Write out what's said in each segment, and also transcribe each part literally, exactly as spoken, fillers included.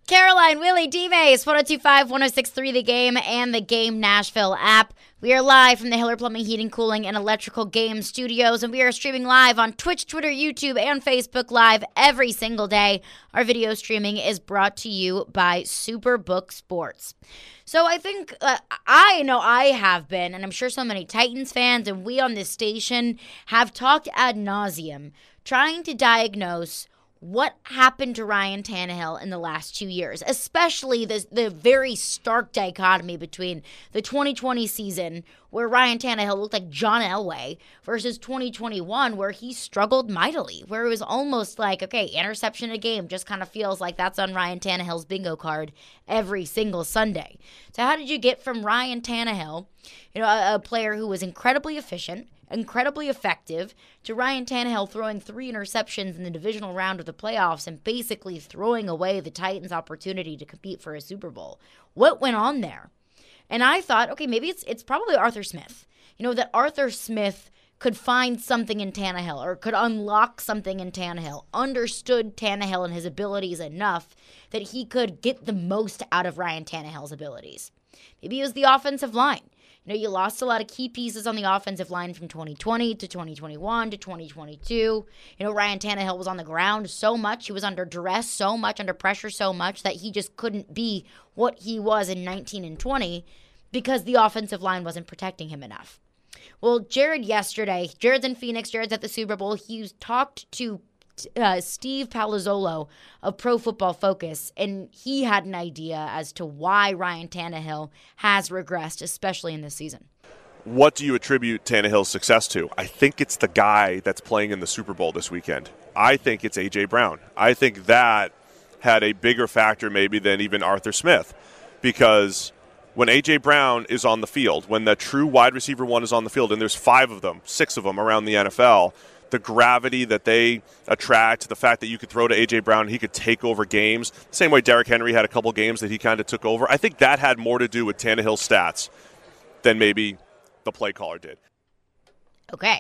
Caroline, Willie, D-Mace, one oh two point five, one oh six point three The Game, and the Game Nashville app. We are live from the Hiller Plumbing, Heating, Cooling, and Electrical Game Studios, and we are streaming live on Twitch, Twitter, YouTube, and Facebook Live every single day. Our video streaming is brought to you by Superbook Sports. So I think, uh, I know I have been, and I'm sure so many Titans fans, and we on this station have talked ad nauseum trying to diagnose what happened to Ryan Tannehill in the last two years, especially the, the very stark dichotomy between the twenty twenty season, where Ryan Tannehill looked like John Elway, versus twenty twenty-one, where he struggled mightily, where it was almost like, okay, interception a game just kind of feels like that's on Ryan Tannehill's bingo card every single Sunday. So how did you get from Ryan Tannehill, you know, a, a player who was incredibly efficient, incredibly effective, to Ryan Tannehill throwing three interceptions in the divisional round of the playoffs and basically throwing away the Titans' opportunity to compete for a Super Bowl? What went on there? And I thought, okay, maybe it's it's probably Arthur Smith. You know, that Arthur Smith could find something in Tannehill or could unlock something in Tannehill, understood Tannehill and his abilities enough that he could get the most out of Ryan Tannehill's abilities. Maybe it was the offensive line. You know, you lost a lot of key pieces on the offensive line from twenty twenty to twenty twenty-one to twenty twenty-two. You know, Ryan Tannehill was on the ground so much. He was under duress so much, under pressure so much that he just couldn't be what he was in nineteen and twenty because the offensive line wasn't protecting him enough. Well, Jared yesterday, Jared's in Phoenix, Jared's at the Super Bowl. He talked to Uh, Steve Palazzolo of Pro Football Focus, and he had an idea as to why Ryan Tannehill has regressed, especially in this season. What do you attribute Tannehill's success to? I think it's the guy that's playing in the Super Bowl this weekend. I think it's A J. Brown. I think that had a bigger factor maybe than even Arthur Smith, because when A J. Brown is on the field, when the true wide receiver one is on the field, and there's five of them, six of them around the N F L, the gravity that they attract, the fact that you could throw to A J. Brown, he could take over games, same way Derrick Henry had a couple games that he kind of took over. I think that had more to do with Tannehill's stats than maybe the play caller did. Okay.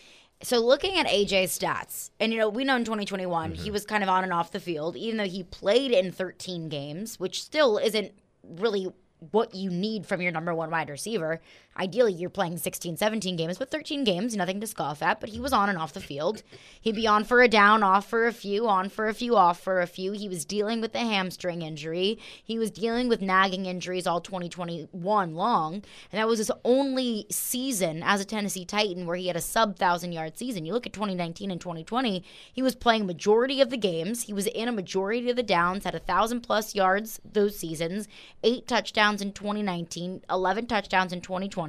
So looking at A J's stats, and, you know, we know in twenty twenty-one Mm-hmm. he was kind of on and off the field, even though he played in thirteen games, which still isn't really what you need from your number one wide receiver. Ideally, you're playing sixteen, seventeen games, but thirteen games, nothing to scoff at, but he was on and off the field. He'd be on for a down, off for a few, on for a few, off for a few. He was dealing with a hamstring injury. He was dealing with nagging injuries all twenty twenty-one long, and that was his only season as a Tennessee Titan where he had a sub-thousand-yard season. You look at twenty nineteen and twenty twenty, he was playing a majority of the games. He was in a majority of the downs, had one thousand plus yards those seasons, eight touchdowns in twenty nineteen, eleven touchdowns in twenty twenty.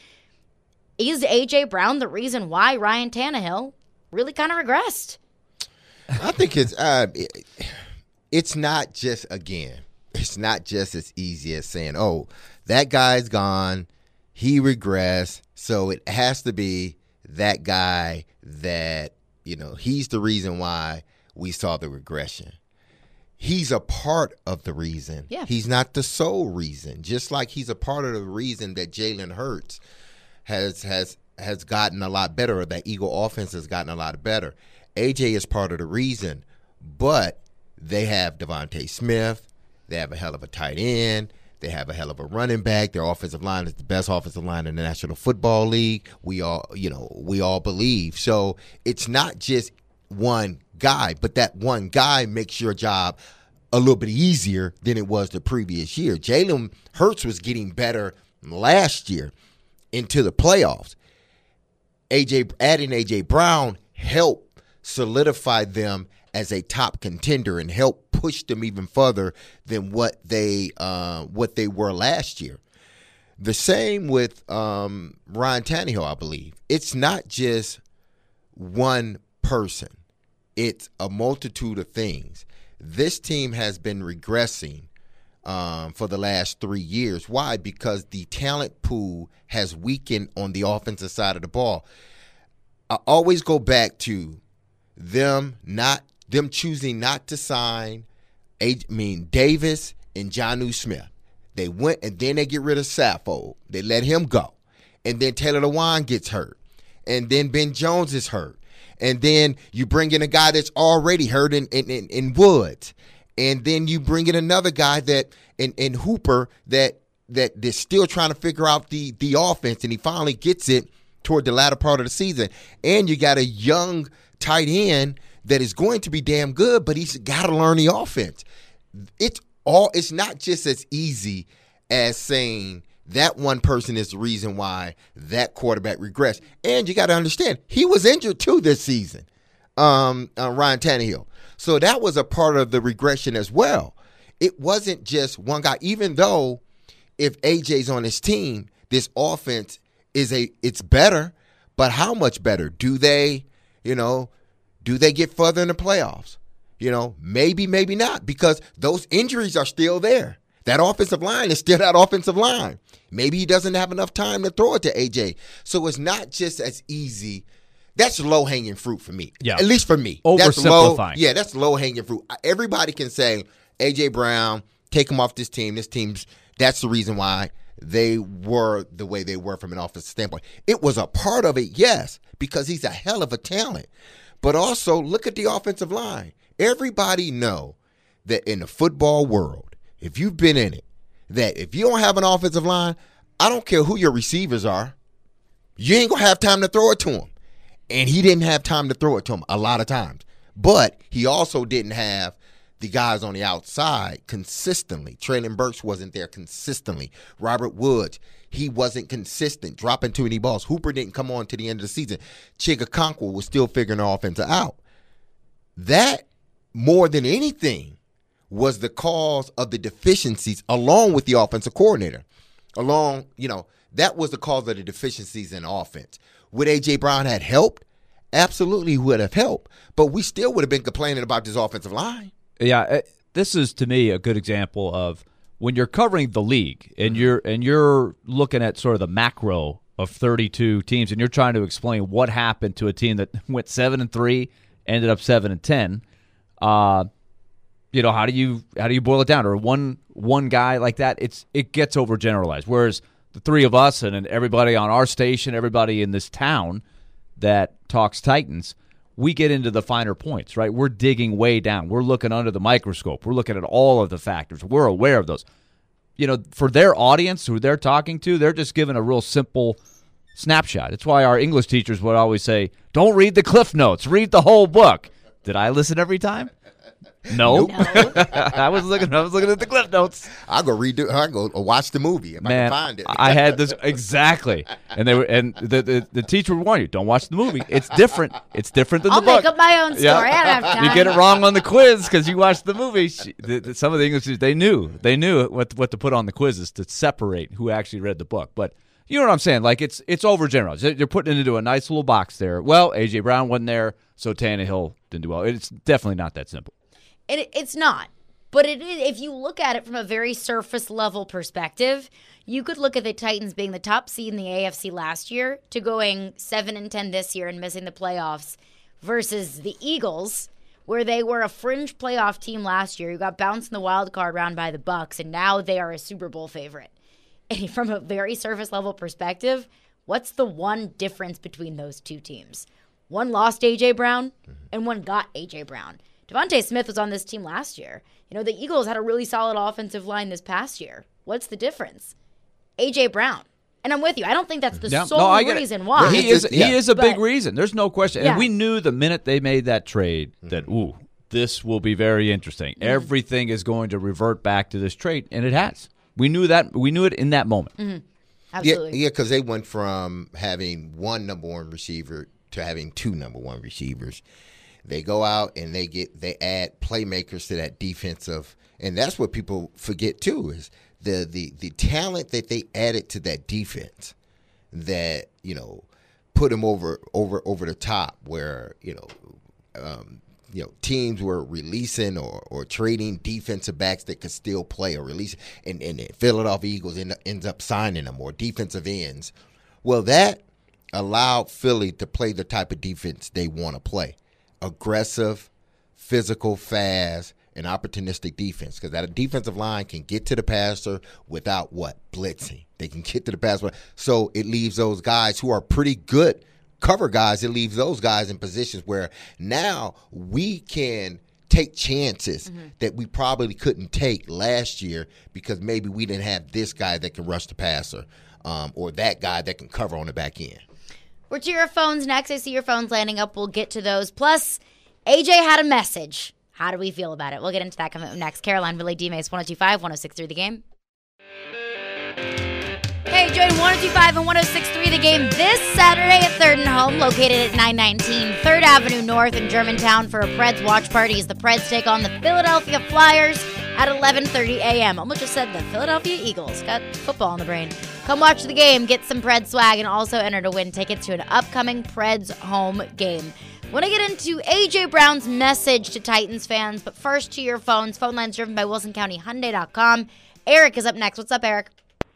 Is A J. Brown the reason why Ryan Tannehill really kind of regressed? I think it's uh, it, it's not just, again, it's not just as easy as saying, oh, that guy's gone, he regressed, so it has to be that guy that, you know, he's the reason why we saw the regression. He's a part of the reason. Yeah. He's not the sole reason. Just like he's a part of the reason that Jalen Hurts has has has gotten a lot better, or that Eagle offense has gotten a lot better. A J is part of the reason, but they have Devontae Smith. They have a hell of a tight end. They have a hell of a running back. Their offensive line is the best offensive line in the National Football League. We all, you know, we all believe. So it's not just one guy, but that one guy makes your job a little bit easier than it was the previous year. Jalen Hurts was getting better last year into the playoffs. A J adding A J. Brown helped solidify them as a top contender and helped push them even further than what they uh, what they were last year. The same with um, Ryan Tannehill, I believe. It's not just one person. It's a multitude of things. This team has been regressing um, for the last three years. Why? Because the talent pool has weakened on the offensive side of the ball. I always go back to them not them choosing not to sign I mean Davis and Jonnu Smith. They went and then they get rid of Saffold. They let him go. And then Taylor Lewan gets hurt. And then Ben Jones is hurt. And then you bring in a guy that's already hurt in, in, in, in Woods. And then you bring in another guy that in, in Hooper that that they're still trying to figure out the the offense, and he finally gets it toward the latter part of the season. And you got a young tight end that is going to be damn good, but he's got to learn the offense. It's all. It's not just as easy as saying that one person is the reason why that quarterback regressed. And you got to understand, he was injured too this season, um, uh, Ryan Tannehill. So that was a part of the regression as well. It wasn't just one guy, even though if A J's on his team, this offense is a it's better, but how much better? Do they, you know, do they get further in the playoffs? You know, maybe, maybe not, because those injuries are still there. That offensive line is still that offensive line. Maybe he doesn't have enough time to throw it to A J. So it's not just as easy. That's low-hanging fruit for me. Yeah. At least for me. Oversimplifying. That's low, yeah, that's low-hanging fruit. Everybody can say, A J. Brown, take him off this team. This team's, that's the reason why they were the way they were from an offensive standpoint. It was a part of it, yes, because he's a hell of a talent. But also, look at the offensive line. Everybody know that in the football world, if you've been in it, that if you don't have an offensive line, I don't care who your receivers are, you ain't going to have time to throw it to him. And he didn't have time to throw it to him a lot of times. But he also didn't have the guys on the outside consistently. Traylon Burks wasn't there consistently. Robert Woods, he wasn't consistent, dropping too many balls. Hooper didn't come on to the end of the season. Chigakonkwo was still figuring the offense out. That, more than anything, was the cause of the deficiencies along with the offensive coordinator. Along, you know, that was the cause of the deficiencies in offense. Would A J. Brown have helped? Absolutely he would have helped. But we still would have been complaining about this offensive line. Yeah, this is, to me, a good example of when you're covering the league and you're and you're looking at sort of the macro of thirty-two teams and you're trying to explain what happened to a team that went seven and three, ended up seven and ten. Uh You know, how do you how do you boil it down? Or one one guy like that, it's it gets overgeneralized. Whereas the three of us and, and everybody on our station, everybody in this town that talks Titans, we get into the finer points, right? We're digging way down. We're looking under the microscope. We're looking at all of the factors. We're aware of those. You know, for their audience who they're talking to, they're just giving a real simple snapshot. It's why our English teachers would always say, don't read the Cliff Notes, read the whole book. Did I listen every time? No, Nope. No. I was looking. I was looking at the Cliff Notes. I'll go redo. I'll go watch the movie if Man, I can find it. I had this exactly, and they were, and the, the the teacher would warn you, don't watch the movie. It's different. It's different than I'll the book. make up my own story. Yeah. I don't have time. You get it wrong on the quiz because you watched the movie. She, the, the, some of the English teachers, they knew they knew what what to put on the quizzes to separate who actually read the book. But you know what I'm saying? Like it's it's overgeneralized. You're putting it into a nice little box there. Well, A J. Brown wasn't there, so Tannehill didn't do well. It's definitely not that simple. It, it's not. But it is, if you look at it from a very surface level perspective, you could look at the Titans being the top seed in the A F C last year to going seven and ten this year and missing the playoffs versus the Eagles, where they were a fringe playoff team last year who got bounced in the wild card round by the Bucs, and now they are a Super Bowl favorite. And from a very surface level perspective, what's the one difference between those two teams? One lost A J. Brown and one got A J. Brown. Devontae Smith was on this team last year. You know, the Eagles had a really solid offensive line this past year. What's the difference? A J. Brown. And I'm with you. I don't think that's the Yeah, sole no, I get it. reason why. He is Yeah. he is a big But- reason. There's no question. Yeah. And we knew the minute they made that trade that, ooh, this will be very interesting. Mm-hmm. Everything is going to revert back to this trade, and it has. We knew that. We knew it in that moment. Mm-hmm. Yeah, Absolutely. yeah, because they went from having one number one receiver to having two number one receivers. They go out and they get they add playmakers to that defensive, and that's what people forget too is the the the talent that they added to that defense that you know put them over over over the top where you know um, you know teams were releasing or, or trading defensive backs that could still play or release, and and the Philadelphia Eagles end, ends up signing them or defensive ends. Well, that allowed Philly to play the type of defense they want to play. Aggressive, physical, fast, and opportunistic defense. Because that defensive line can get to the passer without what? Blitzing. They can get to the passer. So it leaves those guys who are pretty good cover guys. It leaves those guys in positions where now we can take chances Mm-hmm. that we probably couldn't take last year because maybe we didn't have this guy that can rush the passer um, or that guy that can cover on the back end. We're to your phones next. I see your phones landing up. We'll get to those. Plus, A J had a message. How do we feel about it? We'll get into that coming up next. Caroline Ville, D-Mace, one oh two point five, one oh six point three The Game. Hey, join one oh two point five and one oh six point three The Game this Saturday at Third and Home, located at nine nineteen third Avenue North in Germantown for a Preds watch party as the Preds take on the Philadelphia Flyers at eleven thirty a.m. Almost just said the Philadelphia Eagles. Got football on the brain. Come watch the game, get some Preds swag, and also enter to win tickets to an upcoming Preds home game. Want to get into A J Brown's message to Titans fans, but first to your phones. Phone lines driven by Wilson County Hyundai dot com. Eric is up next. What's up, Eric?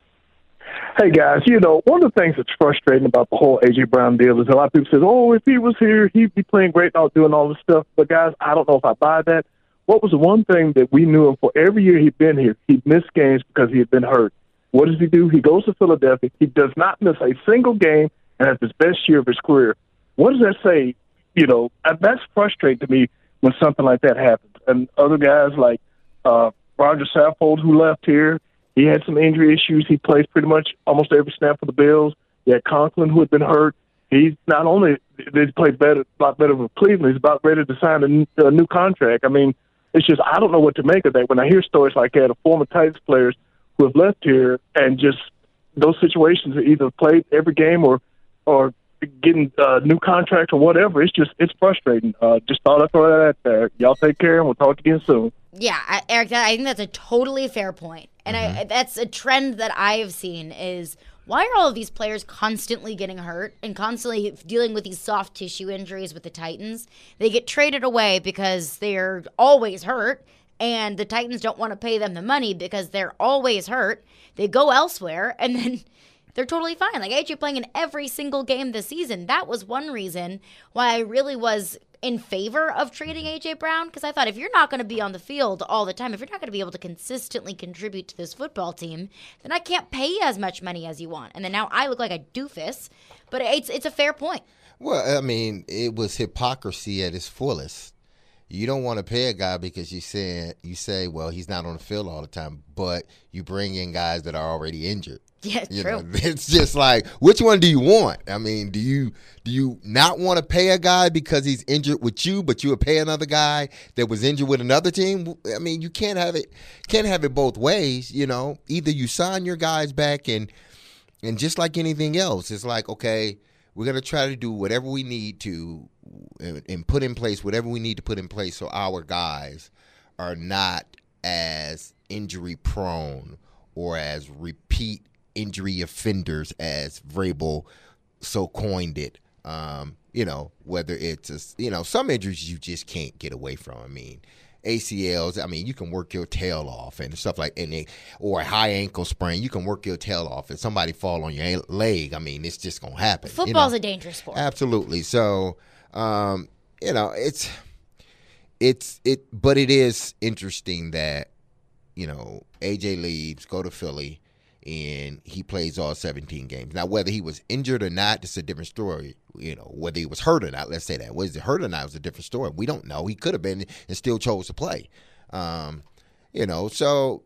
Hey, guys, you know, one of the things that's frustrating about the whole A J Brown deal is a lot of people say, oh, if he was here, he'd be playing great and all doing all this stuff. But, guys, I don't know if I buy that. What was the one thing that we knew him for every year he'd been here? He'd missed games because he had been hurt. What does he do? He goes to Philadelphia. He does not miss a single game and has his best year of his career. What does that say? You know, that's frustrating to me when something like that happens. And other guys like uh, Roger Saffold, who left here, he had some injury issues. He plays pretty much almost every snap for the Bills. You had Conklin, who had been hurt. He's not only did he play better, a lot better with Cleveland, he's about ready to sign a new, a new contract. I mean, it's just I don't know what to make of that. When I hear stories like that of former Titans players who have left here and just those situations are either played every game or or getting a new contract or whatever, it's just it's frustrating. Uh, just thought I'd throw that out there. Y'all take care, and we'll talk again soon. Yeah, I, Eric, that, I think that's a totally fair point. And mm-hmm. I, that's a trend that I have seen is why are all of these players constantly getting hurt and constantly dealing with these soft tissue injuries with the Titans? They get traded away because they're always hurt, and the Titans don't want to pay them the money because they're always hurt. They go elsewhere, and then they're totally fine. Like A J playing in every single game this season. That was one reason why I really was in favor of trading A J Brown, because I thought if you're not going to be on the field all the time, if you're not going to be able to consistently contribute to this football team, then I can't pay you as much money as you want. And then now I look like a doofus, but it's it's a fair point. Well, I mean, it was hypocrisy at its fullest. You don't want to pay a guy because you say, you say, well, he's not on the field all the time, but you bring in guys that are already injured. Yeah, you true. Know, it's just like, which one do you want? I mean, do you do you not want to pay a guy because he's injured with you, but you would pay another guy that was injured with another team? I mean, you can't have it can't have it both ways. You know, either you sign your guys back and and just like anything else, it's like, okay, we're gonna try to do whatever we need to and, and put in place whatever we need to put in place so our guys are not as injury prone or as repeat injury offenders, as Vrabel so coined it. Um, you know, whether it's, a, you know, some injuries you just can't get away from. I mean, A C Ls, I mean, you can work your tail off and stuff like that. Or a high ankle sprain, you can work your tail off. If somebody fall on your leg, I mean, it's just going to happen. Football's you know? a dangerous sport. Absolutely. So, um, you know, it's, it's, it, but it is interesting that, you know, A J leaves, go to Philly, and he plays all seventeen games. Now, whether he was injured or not, it's a different story. You know, whether he was hurt or not, let's say that. Was he hurt or not, it's a different story. We don't know. He could have been and still chose to play. Um, you know, so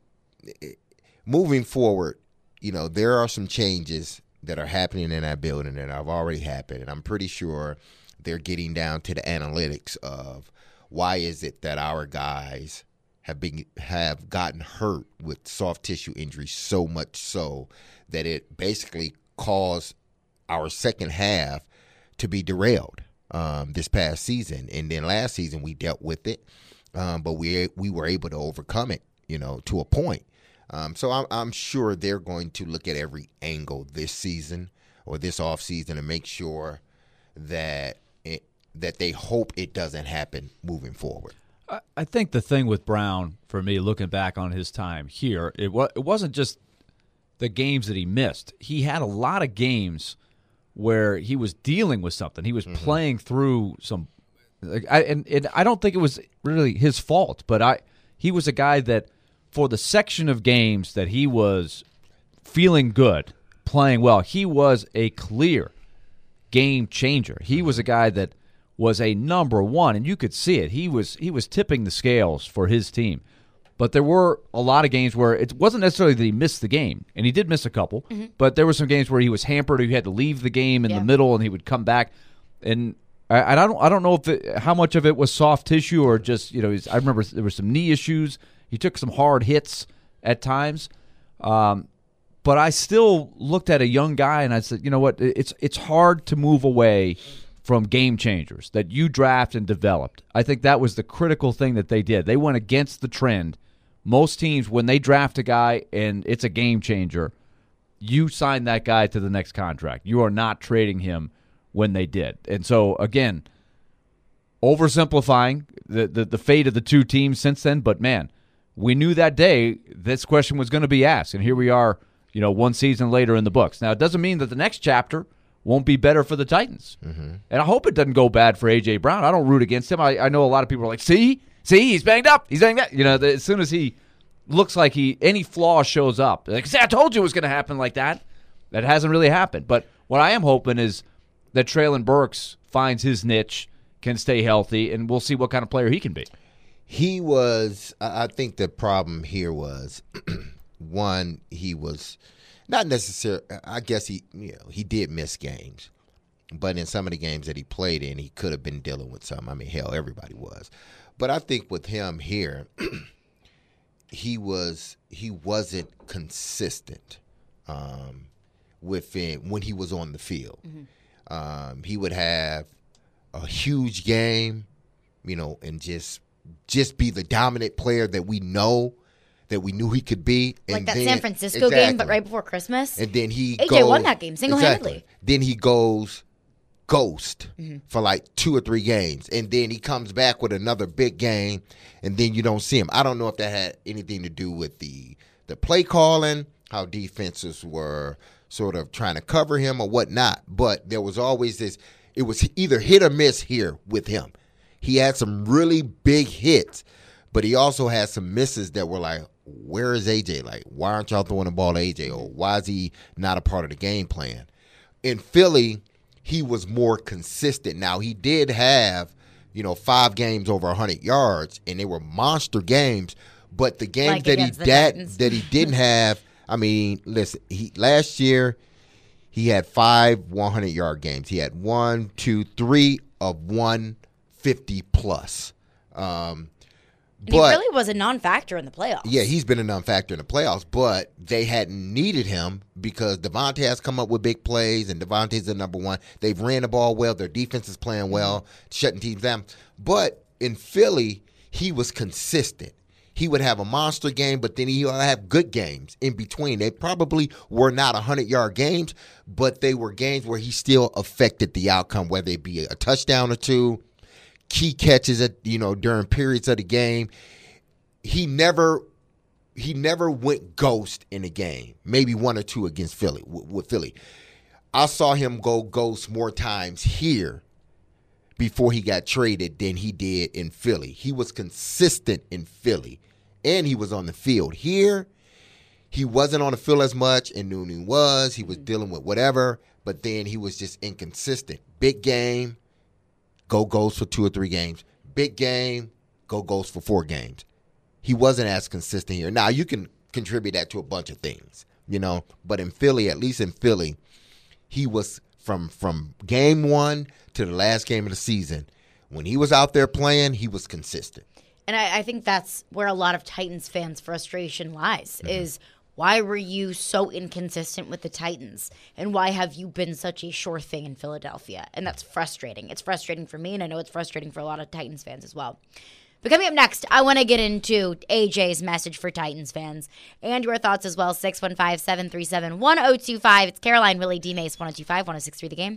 moving forward, you know, there are some changes that are happening in that building that have already happened, and I'm pretty sure they're getting down to the analytics of why is it that our guys have been have gotten hurt with soft tissue injuries so much so that it basically caused our second half to be derailed um, this past season. And then last season we dealt with it, um, but we we were able to overcome it, you know, to a point. Um, so I'm, I'm sure they're going to look at every angle this season or this off season and make sure that it, that they hope it doesn't happen moving forward. I think the thing with Brown, for me, looking back on his time here, it, wa- it wasn't just the games that he missed. He had a lot of games where he was dealing with something. He was mm-hmm. playing through some like, I, and, and I don't think it was really his fault, but I he was a guy that for the section of games that he was feeling good, playing well, he was a clear game changer. He was a guy that was a number one, and you could see it. He was he was tipping the scales for his team. But there were a lot of games where it wasn't necessarily that he missed the game, and he did miss a couple, mm-hmm. but there were some games where he was hampered, or he had to leave the game in yeah. the middle, and he would come back. And I, I don't I don't know if it, how much of it was soft tissue or just, you know, I remember there were some knee issues. He took some hard hits at times. Um, but I still looked at a young guy, and I said, you know what, it's it's hard to move away from game changers that you draft and developed. I think that was the critical thing that they did. They went against the trend. Most teams, when they draft a guy and it's a game changer, you sign that guy to the next contract. You are not trading him when they did. And so, again, oversimplifying the, the, the fate of the two teams since then, but, man, we knew that day this question was going to be asked, and here we are, you know, one season later in the books. Now, it doesn't mean that the next chapter won't be better for the Titans. Mm-hmm. And I hope it doesn't go bad for A J. Brown. I don't root against him. I, I know a lot of people are like, see? See, he's banged up. He's banged up. You know, the, as soon as he looks like he any flaw shows up, like, see, I told you it was going to happen like that. That hasn't really happened. But what I am hoping is that Treylon Burks finds his niche, can stay healthy, and we'll see what kind of player he can be. He was, I think the problem here was, one, he was not necessarily, I guess he, you know, he did miss games. But in some of the games that he played in, he could have been dealing with some. I mean, hell, everybody was. But I think with him here, he was he wasn't consistent um, within when he was on the field. Mm-hmm. Um, he would have a huge game, you know, and just just be the dominant player that we know that we knew he could be. Like and that then, San Francisco exactly. game, but right before Christmas. And then he A J goes, won that game single-handedly. Exactly. Then he goes ghost mm-hmm. for like two or three games, and then he comes back with another big game, and then you don't see him. I don't know if that had anything to do with the the play calling, how defenses were sort of trying to cover him or whatnot, but there was always this, it was either hit or miss here with him. He had some really big hits, but he also had some misses that were like, where is A J? Like, why aren't y'all throwing the ball to A J? Or why is he not a part of the game plan? In Philly, he was more consistent. Now, he did have, you know, five games over one hundred yards, and they were monster games. But the games like that he that, Titans. that he didn't have, I mean, listen, he last year he had five one hundred-yard games. He had one, two, three of one fifty plus. Um, and but, he really was a non-factor in the playoffs. Yeah, he's been a non-factor in the playoffs, but they hadn't needed him because Devontae has come up with big plays, and Devontae's the number one. They've ran the ball well. Their defense is playing well, shutting teams down. But in Philly, he was consistent. He would have a monster game, but then he would have good games in between. They probably were not one hundred-yard games, but they were games where he still affected the outcome, whether it be a touchdown or two, key catches at, you know, during periods of the game. He never he never went ghost in a game. Maybe one or two against Philly with Philly. I saw him go ghost more times here before he got traded than he did in Philly. He was consistent in Philly, and he was on the field. Here, he wasn't on the field as much, and knew he was. He was dealing with whatever, but then he was just inconsistent. Big game, go ghost for two or three games. Big game, go ghost for four games. He wasn't as consistent here. Now, you can contribute that to a bunch of things, you know, but in Philly, at least in Philly, he was from from game one to the last game of the season. When he was out there playing, he was consistent. And I, I think that's where a lot of Titans fans' frustration lies, mm-hmm. is why were you so inconsistent with the Titans? And why have you been such a sure thing in Philadelphia? And that's frustrating. It's frustrating for me, and I know it's frustrating for a lot of Titans fans as well. But coming up next, I want to get into A J's message for Titans fans and your thoughts as well. six one five, seven three seven, one oh two five. It's Caroline, Willie, D-Mace, one oh two five, one oh six three The Game.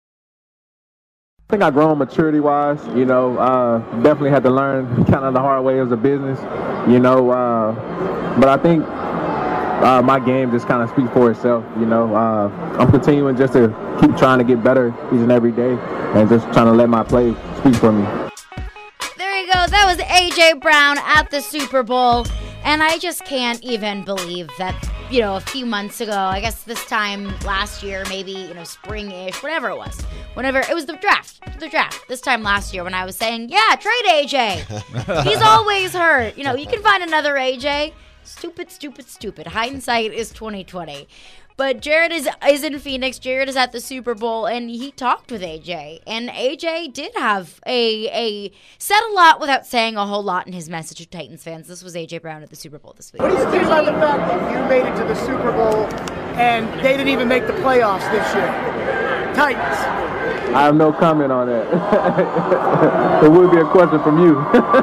I think I've grown maturity-wise, you know, uh, definitely had to learn kind of the hard way as a business, you know, uh, but I think uh, my game just kind of speaks for itself, you know. Uh, I'm continuing just to keep trying to get better each and every day and just trying to let my play speak for me. There you go. That was A J. Brown at the Super Bowl, and I just can't even believe that you know, a few months ago, I guess this time last year, maybe, you know, spring-ish, whatever it was. Whenever, it was the draft, the draft. This time last year when I was saying, yeah, trade A J. He's always hurt. You know, you can find another A J. Stupid, stupid, stupid. Hindsight is twenty twenty. But Jared is is in Phoenix. Jared is at the Super Bowl, and he talked with A J. And A J did have a a said a lot without saying a whole lot in his message to Titans fans. This was A J Brown at the Super Bowl this week. What do you think about the fact that you made it to the Super Bowl and they didn't even make the playoffs this year? Titans. I have no comment on that. It would be a question from you.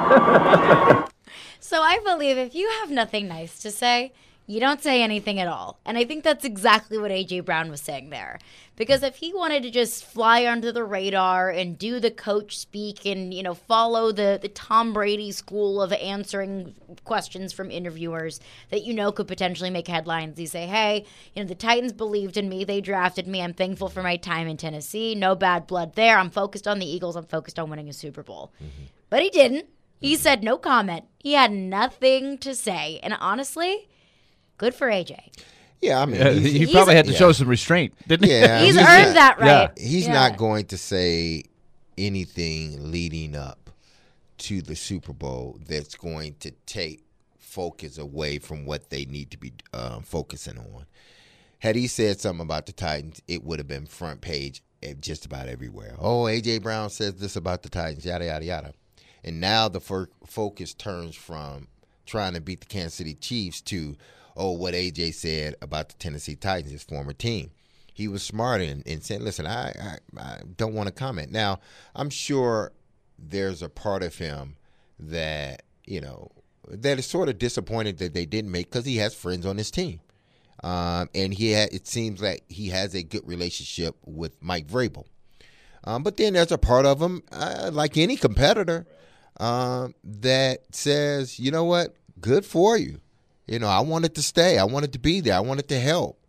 So I believe if you have nothing nice to say, you don't say anything at all. And I think that's exactly what A J Brown was saying there. Because if he wanted to just fly under the radar and do the coach speak and, you know, follow the, the Tom Brady school of answering questions from interviewers that you know could potentially make headlines, you say, hey, you know, the Titans believed in me. They drafted me. I'm thankful for my time in Tennessee. No bad blood there. I'm focused on the Eagles. I'm focused on winning a Super Bowl. Mm-hmm. But he didn't. He said no comment. He had nothing to say. And honestly, good for A J. Yeah, I mean, Uh, he's, he he's- probably had to yeah. show some restraint, didn't he? Yeah, He's he's earned not- that right. He's Yeah. not going to say anything leading up to the Super Bowl that's going to take focus away from what they need to be um, focusing on. Had he said something about the Titans, it would have been front page at just about everywhere. Oh, A J Brown says this about the Titans, yada, yada, yada. And now the fo- focus turns from trying to beat the Kansas City Chiefs to, oh, what A J said about the Tennessee Titans, his former team. He was smart in, in saying, listen, I, I, I don't want to comment. Now, I'm sure there's a part of him that, you know, that is sort of disappointed that they didn't make because he has friends on his team. Um, and he had, it seems like he has a good relationship with Mike Vrabel. Um, but then there's a part of him, uh, like any competitor, um, that says, you know what, good for you. You know, I wanted to stay. I wanted to be there. I wanted to help.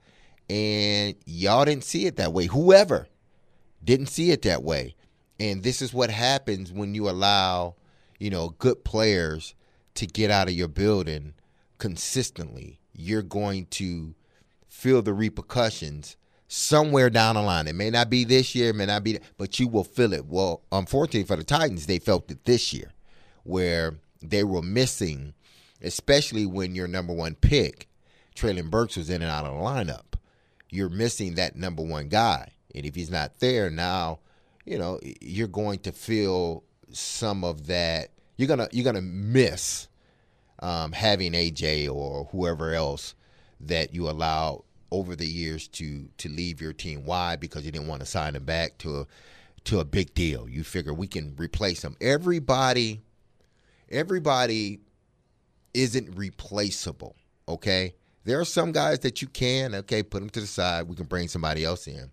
And y'all didn't see it that way. Whoever didn't see it that way. And this is what happens when you allow, you know, good players to get out of your building consistently. You're going to feel the repercussions somewhere down the line. It may not be this year, it may not be, but you will feel it. Well, unfortunately for the Titans, they felt it this year, where they were missing, especially when your number one pick, Treylon Burks, was in and out of the lineup. You're missing that number one guy. And if he's not there now, you know, you're going to feel some of that. You're gonna you're gonna miss um, having A J or whoever else that you allowed over the years to to leave your team. Why? Because you didn't want to sign them back to a to a big deal. You figure we can replace them. Everybody, everybody isn't replaceable. Okay, there are some guys that you can okay put them to the side. We can bring somebody else in.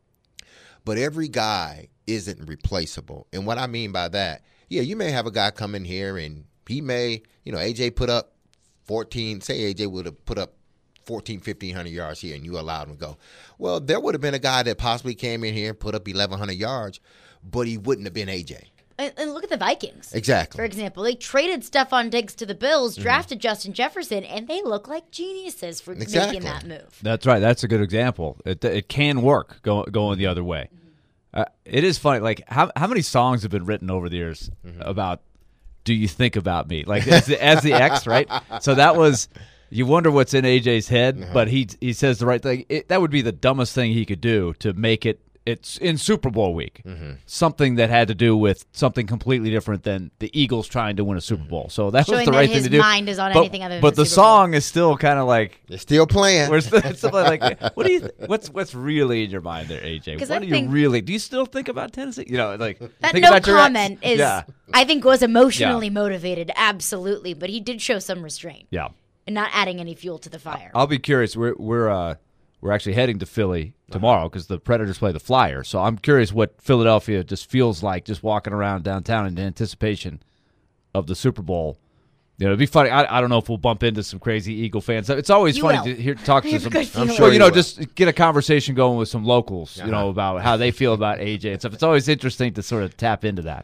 But every guy isn't replaceable. And what I mean by that, yeah, you may have a guy come in here and he may, you know, A J put up fourteen, say A J would have put up fourteen, fifteen hundred yards here and you allowed him to go. Well, there would have been a guy that possibly came in here and put up eleven hundred yards, but he wouldn't have been A J. And, and look at the Vikings. Exactly. For example, they traded Stephon Diggs to the Bills, drafted mm-hmm. Justin Jefferson, and they look like geniuses for exactly. making that move. That's right. That's a good example. It it can work go, going the other way. Uh, it is funny. Like how how many songs have been written over the years mm-hmm. about "Do you think about me?" Like as the, as the ex, right? So that was. You wonder what's in A J's head, uh-huh. but he he says the right thing. It, that would be the dumbest thing he could do to make it. It's in Super Bowl week, mm-hmm. something that had to do with something completely different than the Eagles trying to win a Super Bowl. So that Showing was the that right his thing to do. mind is on but, anything other than but the, the Super Bowl. song is still kind of like they're still playing. We're still, it's still like, what do you? Th- what's what's really in your mind there, A J? What I do think, you really? Do you still think about Tennessee? You know, like that. Think No about comment your ex. is. Yeah. I think was emotionally yeah. motivated, absolutely, but he did show some restraint. Yeah. And not adding any fuel to the fire. I'll be curious. We're we're uh, we're actually heading to Philly tomorrow because the Predators play the Flyers. So I'm curious what Philadelphia just feels like just walking around downtown in anticipation of the Super Bowl. You know, it'd be funny. I, I don't know if we'll bump into some crazy Eagle fans. It's always you funny will. to hear talk to some. I'm sure well, you know, will. just get a conversation going with some locals. Uh-huh. You know about how they feel about A J and stuff. It's always interesting to sort of tap into that.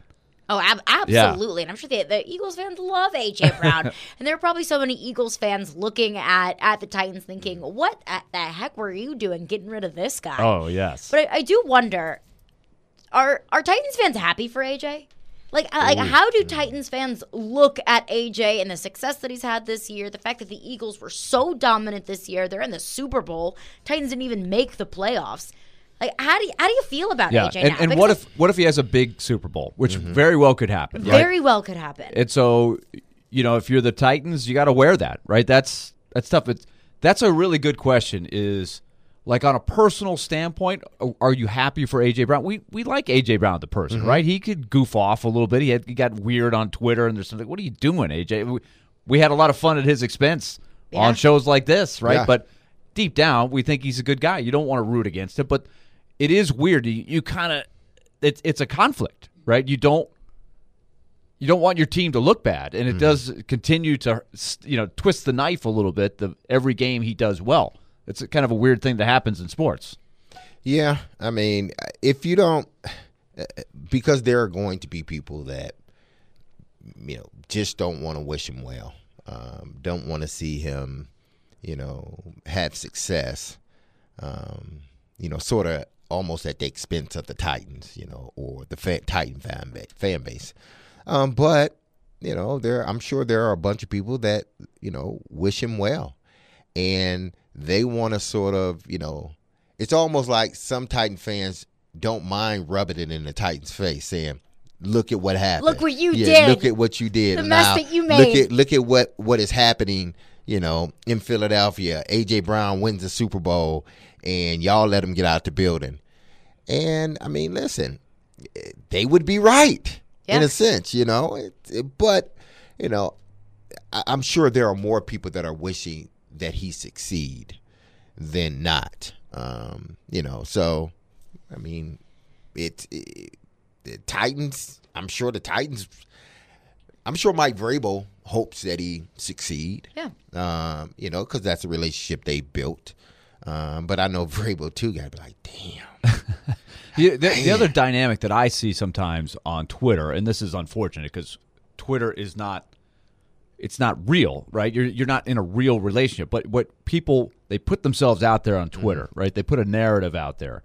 Oh, ab- absolutely. Yeah. And I'm sure the, the Eagles fans love A J. Brown. And there are probably so many Eagles fans looking at, at the Titans thinking, what the heck were you doing getting rid of this guy? Oh, yes. But I, I do wonder, are are Titans fans happy for A J? Like, like, how do Titans fans look at A J and the success that he's had this year, the fact that the Eagles were so dominant this year, they're in the Super Bowl, Titans didn't even make the playoffs. Like, how do you, how do you feel about yeah. A J and, now? And Because what if what if he has a big Super Bowl, which mm-hmm. very well could happen. Very right? well could happen. And so, you know, if you're the Titans, you got to wear that, right? That's that's tough. It's, that's a really good question is, like, on a personal standpoint, are you happy for A J. Brown? We we like A J. Brown, the person, mm-hmm. right? He could goof off a little bit. He, had, he got weird on Twitter, and there's something, what are you doing, A J? We, we had a lot of fun at his expense yeah. on shows like this, right? Yeah. But deep down, we think he's a good guy. You don't want to root against him, but it is weird. You, you kind of it's it's a conflict, right? You don't you don't want your team to look bad, and it mm-hmm. does continue to you know twist the knife a little bit. The every game he does well. It's a kind of a weird thing that happens in sports. Yeah, I mean, if you don't, because there are going to be people that, you know, just don't want to wish him well, um, don't want to see him, you know, have success, um, you know, sort of almost at the expense of the Titans, you know, or the fan, Titan fan base. Fan base. Um, but, you know, there, I'm sure there are a bunch of people that, you know, wish him well. And they want to sort of, you know, it's almost like some Titan fans don't mind rubbing it in the Titans' face, saying, "Look at what happened. Look what you yeah, did. Look at what you did. The now, mess that you made. Look at look at what, what is happening, you know, in Philadelphia. A J. Brown wins the Super Bowl, and y'all let him get out the building." And I mean, listen, they would be right yeah. in a sense, you know. It, it, but you know, I, I'm sure there are more people that are wishing that he succeed than not, um, you know. So, I mean, it, it the Titans. I'm sure the Titans. I'm sure Mike Vrabel hopes that he succeed. Yeah. Um, you know, because that's a relationship they built. Um, but I know Vrabel too. Got to be like, damn. the, the, the other dynamic that I see sometimes on Twitter, and this is unfortunate because Twitter is not. It's not real, right? You're you're not in a real relationship. But what people, they put themselves out there on Twitter, mm-hmm. right? They put a narrative out there.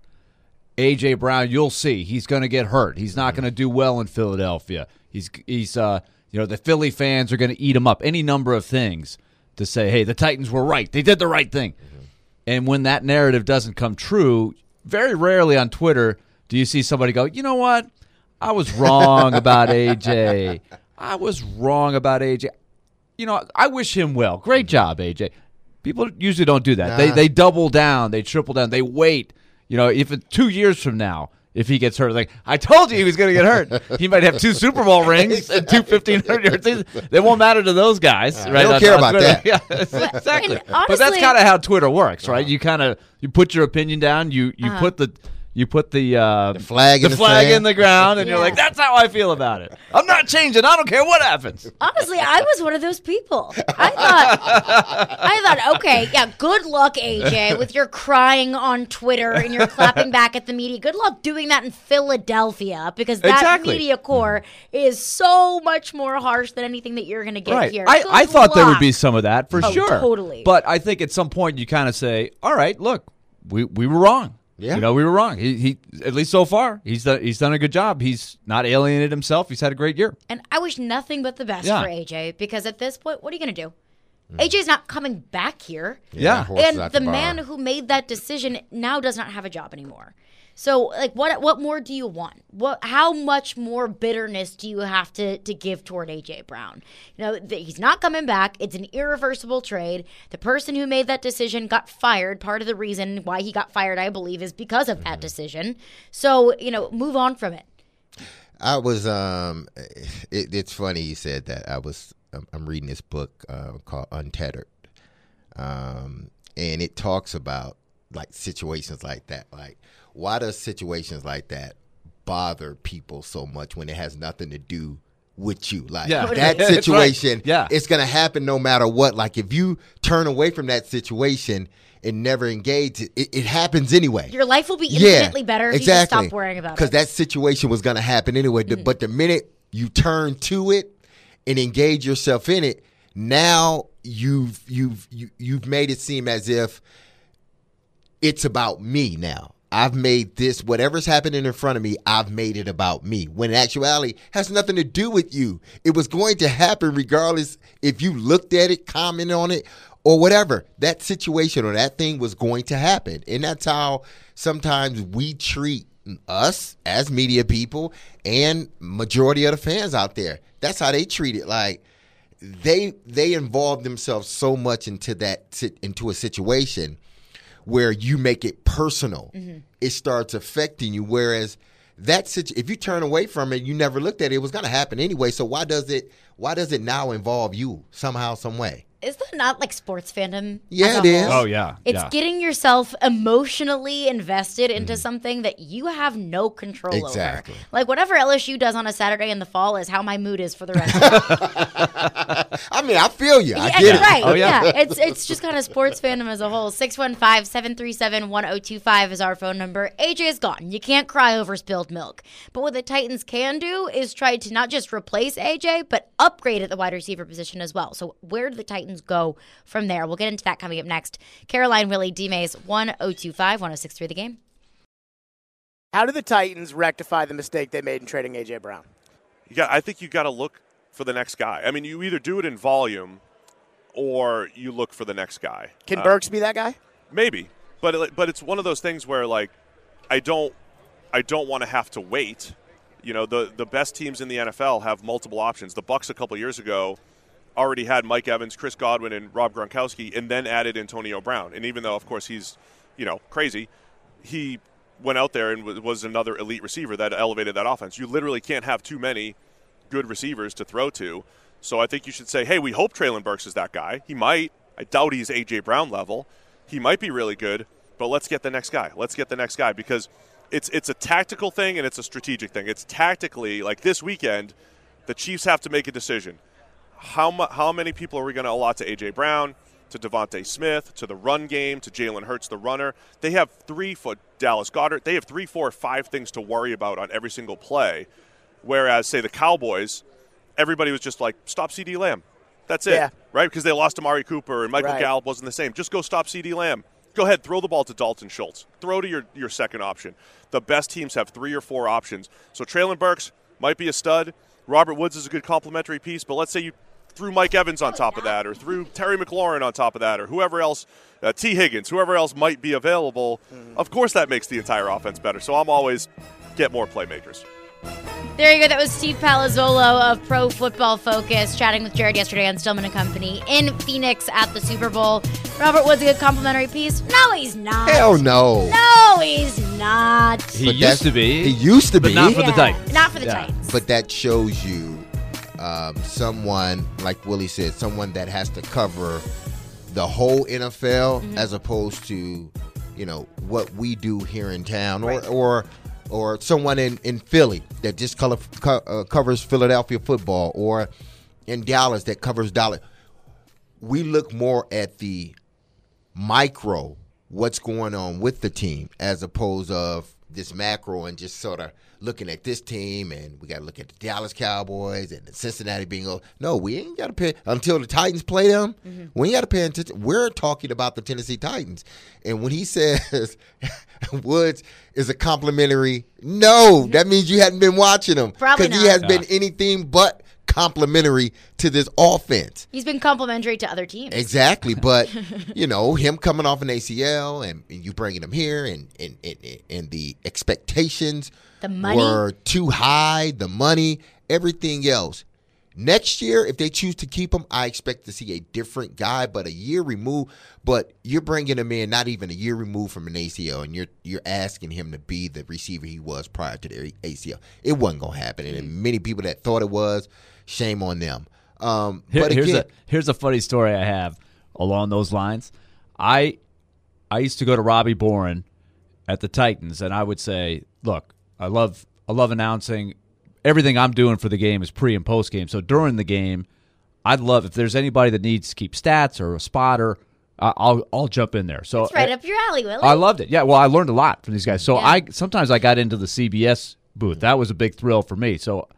A J. Brown, you'll see, he's going to get hurt. He's not mm-hmm. going to do well in Philadelphia. He's he's uh you know the Philly fans are going to eat him up. Any number of things to say, hey, the Titans were right. They did the right thing. Mm-hmm. And when that narrative doesn't come true, very rarely on Twitter do you see somebody go, you know what? I was wrong about A J. I was wrong about A J. You know, I wish him well. Great job, A J. People usually don't do that. Nah. They they double down. They triple down. They wait. You know, if it, two years from now, if he gets hurt, like, I told you he was going to get hurt. He might have two Super Bowl rings and two fifteen hundred yards. They won't matter to those guys. Uh, right? They don't on, care on about Twitter. that. Yeah, exactly. honestly, but that's kind of how Twitter works, right? Uh-huh. You kind of you put your opinion down. You you uh-huh. put the You put the, uh, the flag, the in, the flag sand. in the ground, and yeah. you're like, that's how I feel about it. I'm not changing. I don't care what happens. Honestly, I was one of those people. I thought, I thought, okay, yeah, good luck, A J, with your crying on Twitter and you're clapping back at the media. Good luck doing that in Philadelphia, because that exactly. media core is so much more harsh than anything that you're going to get right. here. I, I thought luck. there would be some of that, for oh, sure. Totally. But I think at some point you kind of say, all right, look, we, we were wrong. Yeah. You know, we were wrong. He, he at least so far, he's done, he's done a good job. He's not alienated himself. He's had a great year. And I wish nothing but the best yeah. for A J, because at this point, what are you going to do? Mm. A J's not coming back here. Yeah. yeah. And the, the man who made that decision now does not have a job anymore. So, like, what what more do you want? What? How much more bitterness do you have to, to give toward A J. Brown? You know, th- he's not coming back. It's an irreversible trade. The person who made that decision got fired. Part of the reason why he got fired, I believe, is because of mm-hmm. that decision. So, you know, move on from it. I was, um, it, it's funny you said that. I was, I'm reading this book uh, called Untethered. Um, and it talks about, like, situations like that. Like, why does situations like that bother people so much when it has nothing to do with you? Like yeah. that situation, right. yeah. it's going to happen no matter what. Like if you turn away from that situation and never engage, it, it happens anyway. Your life will be infinitely yeah, better if exactly. you just stop worrying about it. Because that situation was going to happen anyway. Mm-hmm. But the minute you turn to it and engage yourself in it, now you've you've you, you've made it seem as if it's about me now. I've made this, whatever's happening in front of me, I've made it about me. When in actuality, it has nothing to do with you. It was going to happen regardless if you looked at it, commented on it, or whatever. That situation or that thing was going to happen. And that's how sometimes we treat us as media people and majority of the fans out there. That's how they treat it. Like, they they involve themselves so much into that into a situation where you make it personal. Mm-hmm. It starts affecting you. Whereas that situ- if you turn away from it, you never looked at it, it was going to happen anyway. So why does it why does it now involve you somehow, some way? Is that not like sports fandom? Yeah, it is. Oh, yeah. It's yeah. getting yourself emotionally invested into mm-hmm. something that you have no control exactly. over. Like whatever L S U does on a Saturday in the fall is how my mood is for the rest of the day. I mean, I feel you. I yeah, get it. Right. Oh, yeah. yeah. It's it's just kind of sports fandom as a whole. six one five, seven three seven, one oh two five is our phone number. A J is gone. You can't cry over spilled milk. But what the Titans can do is try to not just replace A J, but upgrade at the wide receiver position as well. So where do the Titans go from there? We'll get into that coming up next. Caroline, Willie, D-Mays, one oh two five, one oh six three The Game. How do the Titans rectify the mistake they made in trading A J. Brown? You got, I think you got to look for the next guy. I mean, you either do it in volume or you look for the next guy. Can uh, Burks be that guy? Maybe, but it, but it's one of those things where like I don't I don't want to have to wait. You know, the the best teams in the N F L have multiple options. The Bucs a couple years ago already had Mike Evans, Chris Godwin, and Rob Gronkowski, and then added Antonio Brown. And even though, of course, he's, you know, crazy, he went out there and was another elite receiver that elevated that offense. You literally can't have too many good receivers to throw to. So I think you should say, hey, we hope Treylon Burks is that guy. He might. I doubt he's A J. Brown level. He might be really good, but let's get the next guy. Let's get the next guy because it's it's a tactical thing and it's a strategic thing. It's tactically, like this weekend, the Chiefs have to make a decision. How mu- how many people are we going to allot to A J. Brown, to Devontae Smith, to the run game, to Jalen Hurts, the runner? They have three for Dallas Goedert. They have three, four, five things to worry about on every single play. Whereas, say, the Cowboys, everybody was just like, stop CeeDee Lamb. That's it, yeah. right? Because they lost Amari Cooper and Michael right. Gallup wasn't the same. Just go stop CeeDee Lamb. Go ahead, throw the ball to Dalton Schultz. Throw to your, your second option. The best teams have three or four options. So Treylon Burks might be a stud. Robert Woods is a good complementary piece, but let's say you threw Mike Evans on top of that, or threw Terry McLaurin on top of that, or whoever else, uh, T. Higgins, whoever else might be available. Mm-hmm. Of course that makes the entire offense better. So I'm always get more playmakers. There you go. That was Steve Palazzolo of Pro Football Focus chatting with Jared yesterday on Stillman and Company in Phoenix at the Super Bowl. Robert Woods a good complimentary piece? No, he's not. Hell no. No, he's not. He But used to be. He used to but be. not for Yeah, the Titans. Not for the Yeah. Titans. But that shows you um, someone, like Willie said, someone that has to cover the whole N F L Mm-hmm. as opposed to, you know, what we do here in town, or Right. or or someone in, in Philly that just color, co- uh, covers Philadelphia football, or in Dallas that covers Dallas. We look more at the micro, what's going on with the team, as opposed of this macro and just sort of looking at this team, and we got to look at the Dallas Cowboys and the Cincinnati Bengals. No, we ain't got to pay until the Titans play them. Mm-hmm. We ain't got to pay attention. We're talking about the Tennessee Titans. And when he says Woods is a complimentary, no, that means you hadn't been watching him. Probably Because he not. has been anything but complimentary to this offense. He's been complimentary to other teams. Exactly, but you know, him coming off an A C L and, and you bringing him here, and and, and and the expectations The money. were too high, the money, everything else. Next year, if they choose to keep him, I expect to see a different guy, but a year removed. But you're bringing him in not even a year removed from an A C L, and you're you're asking him to be the receiver he was prior to the A C L. It wasn't going to happen, and many people that thought it was, shame on them. Um, Here- but here's again, a here's a funny story I have along those lines. I I used to go to Robbie Boren at the Titans, and I would say, look, I love I love announcing. Everything I'm doing for the game is pre and post game. So during the game, I'd love if there's anybody that needs to keep stats or a spotter, I- I'll I'll jump in there. So It's right up your alley, Willie. I loved it. Yeah, well, I learned a lot from these guys. So Yeah. I sometimes I got into the C B S booth. That was a big thrill for me. So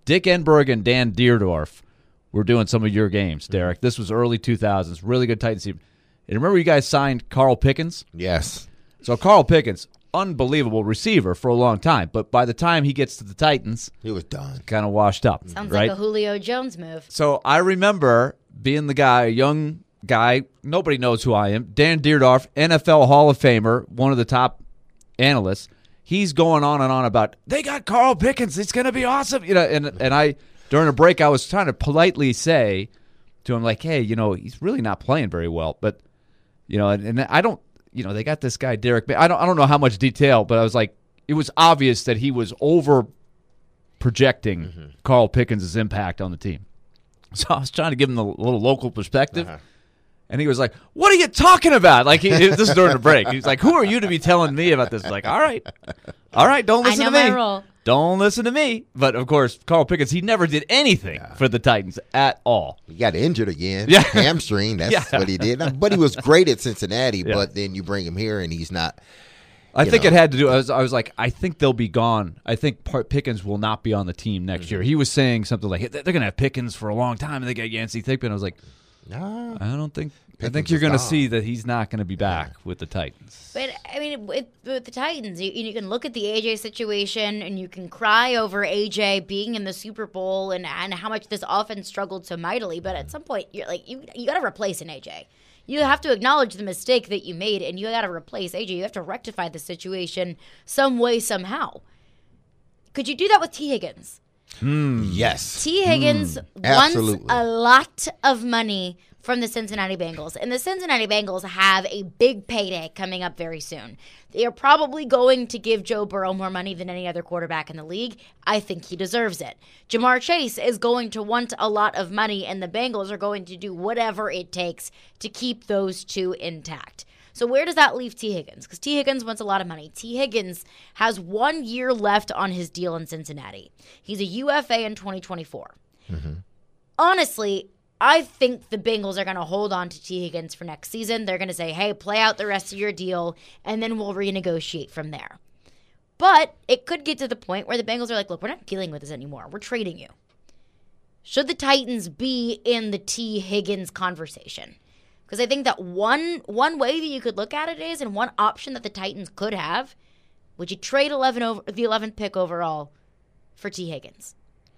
Dick Enberg and Dan Dierdorf were doing some of your games, Derek. This was early two thousands. Really good Titans team. And remember you guys signed Carl Pickens? Yes. So Carl Pickens, unbelievable receiver for a long time. But by the time he gets to the Titans, he was done. Kind of washed up. Sounds right? like a Julio Jones move. So I remember being the guy, a young guy, nobody knows who I am, Dan Dierdorf, N F L Hall of Famer, one of the top analysts. He's going on and on about, they got Carl Pickens, it's going to be awesome. You know, and and I, during a break, I was trying to politely say to him, like, hey, you know, he's really not playing very well. But, you know, and, and I don't, you know, they got this guy, Derek. I don't, I don't know how much detail, but I was like, it was obvious that he was over projecting mm-hmm. Carl Pickens' impact on the team. So I was trying to give him a little local perspective. Uh-huh. And he was like, what are you talking about? Like, he, this is during the break. He was like, who are you to be telling me about this? I was like, all right. All right, don't listen I know to me. my role. Don't listen to me. But, of course, Carl Pickens, he never did anything yeah. for the Titans at all. He got injured again. Yeah. Hamstring. That's yeah. what he did. But he was great at Cincinnati, yeah. but then you bring him here and he's not. I think know. it had to do I was, I was like, I think they'll be gone. I think Pickens will not be on the team next mm-hmm. year. He was saying something like, they're going to have Pickens for a long time, and they got Yancey Thigpen. I was like, no, I don't think. Pickens I think you're going to see that he's not going to be back yeah. with the Titans. But, I mean, with, with the Titans, you, you can look at the A J situation, and you can cry over A J being in the Super Bowl and, and how much this offense struggled so mightily. But at some point, you're like, you, you got to replace an A J. You have to acknowledge the mistake that you made, and you got to replace A J. You have to rectify the situation some way, somehow. Could you do that with T. Higgins? Mm, yes. T. Higgins mm, wants a lot of money from the Cincinnati Bengals. And the Cincinnati Bengals have a big payday coming up very soon. They are probably going to give Joe Burrow more money than any other quarterback in the league. I think he deserves it. Jamar Chase is going to want a lot of money, and the Bengals are going to do whatever it takes to keep those two intact. So where does that leave T. Higgins? Because T. Higgins wants a lot of money. T. Higgins has one year left on his deal in Cincinnati. He's a U F A in twenty twenty-four. Mm-hmm. Honestly, I think the Bengals are going to hold on to T. Higgins for next season. They're going to say, hey, play out the rest of your deal, and then we'll renegotiate from there. But it could get to the point where the Bengals are like, look, we're not dealing with this anymore. We're trading you. Should the Titans be in the T. Higgins conversation? Because I think that one one way that you could look at it is, and one option that the Titans could have, would you trade eleven over, the eleventh pick overall for T. Higgins?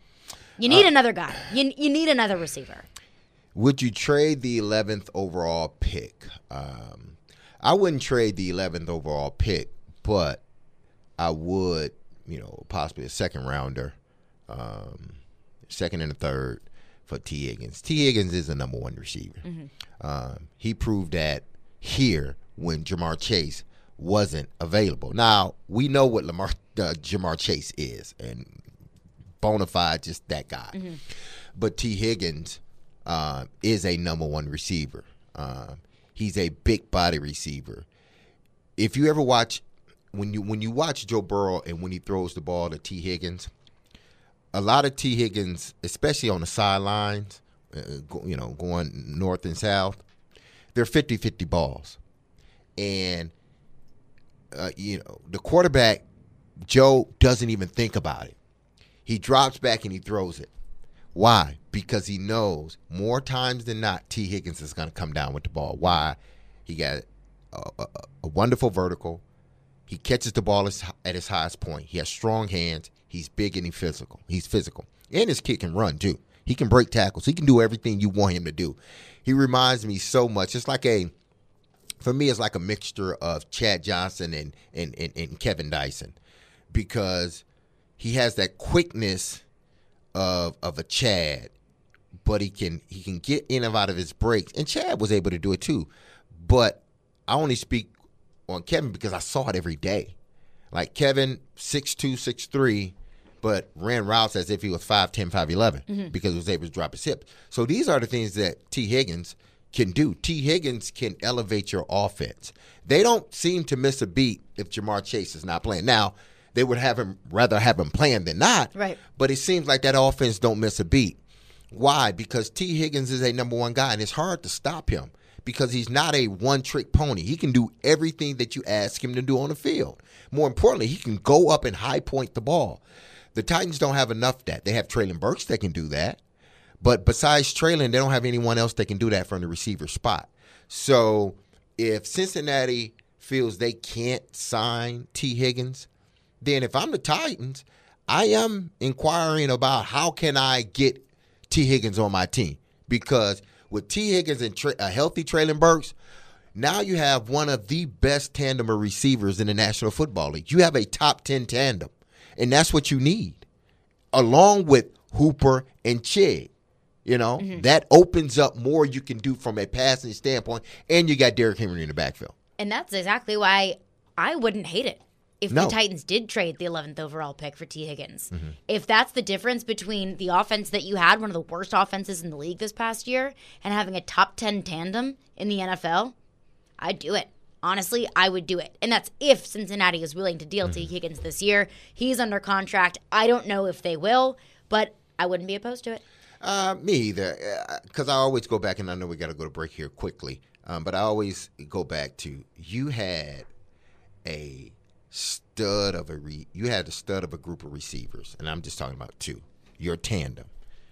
You need uh, another guy. You, you need another receiver. Would you trade the eleventh overall pick? Um, I wouldn't trade the eleventh overall pick, but I would, you know, possibly a second rounder, um, second and a third for T. Higgins. T. Higgins is the number one receiver. Mm-hmm. Um, he proved that here when Jamar Chase wasn't available. Now, we know what Lamar, uh, Jamar Chase is, and bona fide, just that guy. Mm-hmm. But T. Higgins Uh, is a number one receiver. Uh, he's a big body receiver. If you ever watch, when you when you watch Joe Burrow and when he throws the ball to T. Higgins, a lot of T. Higgins, especially on the sidelines, uh, go, you know, going north and south, they're fifty-fifty balls. And, uh, you know, the quarterback, Joe, doesn't even think about it. He drops back and he throws it. Why? Because he knows more times than not T. Higgins is going to come down with the ball. Why? He got a, a, a wonderful vertical. He catches the ball at his highest point. He has strong hands. He's big and he's physical. He's physical. And his kid can run, too. He can break tackles. He can do everything you want him to do. He reminds me so much. It's like a, for me, it's like a mixture of Chad Johnson and, and, and, and Kevin Dyson, because he has that quickness of of a Chad, but he can he can get in and out of his breaks. And Chad was able to do it too. But I only speak on Kevin because I saw it every day. Like Kevin, six two, six three, but ran routes as if he was five ten, five eleven mm-hmm. because he was able to drop his hips. So these are the things that T. Higgins can do. T. Higgins can elevate your offense. They don't seem to miss a beat if Jamar Chase is not playing. Now, they would have him rather have him playing than not. Right. But it seems like that offense don't miss a beat. Why? Because T. Higgins is a number one guy, and it's hard to stop him because he's not a one-trick pony. He can do everything that you ask him to do on the field. More importantly, he can go up and high point the ball. The Titans don't have enough of that. They have Traylon Burks that can do that. But besides Traylon, they don't have anyone else that can do that from the receiver spot. So if Cincinnati feels they can't sign T. Higgins, then if I'm the Titans, I am inquiring about how can I get T. Higgins on my team. Because with T. Higgins and tra- a healthy Traylon Burks, now you have one of the best tandem of receivers in the National Football League. You have a top ten tandem, and that's what you need, along with Hooper and Chig. You know, mm-hmm. that opens up more you can do from a passing standpoint, and you got Derrick Henry in the backfield. And that's exactly why I wouldn't hate it if no. the Titans did trade the eleventh overall pick for T. Higgins. Mm-hmm. If that's the difference between the offense that you had, one of the worst offenses in the league this past year, and having a top ten tandem in the N F L, I'd do it. Honestly, I would do it. And that's if Cincinnati is willing to deal mm-hmm. T. Higgins this year. He's under contract. I don't know if they will, but I wouldn't be opposed to it. Uh, me either, because uh, I always go back, and I know we got to go to break here quickly, um, but I always go back to you had a stud of a re- you had a stud of a group of receivers, and I'm just talking about two, your tandem,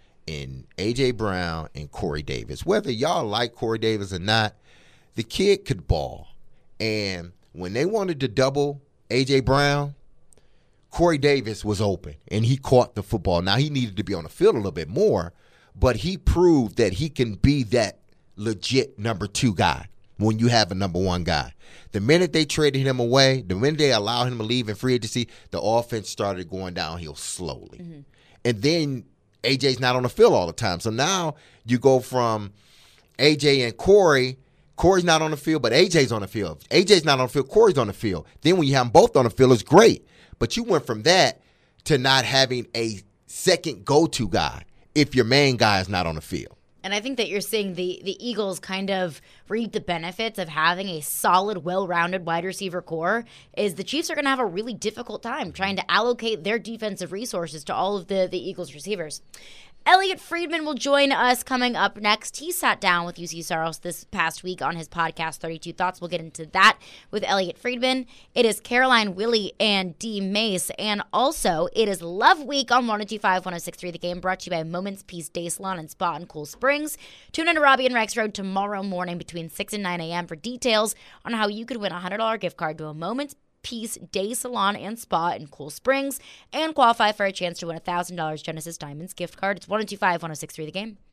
in A J. Brown and Corey Davis. Whether y'all like Corey Davis or not, the kid could ball, and when they wanted to double A J. Brown, Corey Davis was open, and he caught the football. Now, he needed to be on the field a little bit more, but he proved that he can be that legit number two guy when you have a number one guy. The minute they traded him away, the minute they allowed him to leave in free agency, the offense started going downhill slowly. Mm-hmm. And then A J's not on the field all the time. So now you go from A J and Corey. Corey's not on the field, but A J's on the field. A J's not on the field, Corey's on the field. Then when you have them both on the field, it's great. But you went from that to not having a second go-to guy if your main guy is not on the field. And I think that you're seeing the, the Eagles kind of reap the benefits of having a solid, well-rounded wide receiver core, is the Chiefs are going to have a really difficult time trying to allocate their defensive resources to all of the, the Eagles receivers. Elliot Friedman will join us coming up next. He sat down with U C Saros this past week on his podcast, thirty-two Thoughts. We'll get into that with Elliot Friedman. It is Caroline Willie and D. Mace. And also, it is Love Week on one oh two five, one oh six three The Game, brought to you by Moments Peace Day Salon and Spa in Cool Springs. Tune in to Robbie and Rex Road tomorrow morning between six and nine a.m. for details on how you could win a one hundred dollars gift card to a Moments Peace Day Salon and Spa in Cool Springs and qualify for a chance to win a one thousand dollars Genesis Diamonds gift card. It's one oh two five, one oh six three The Game.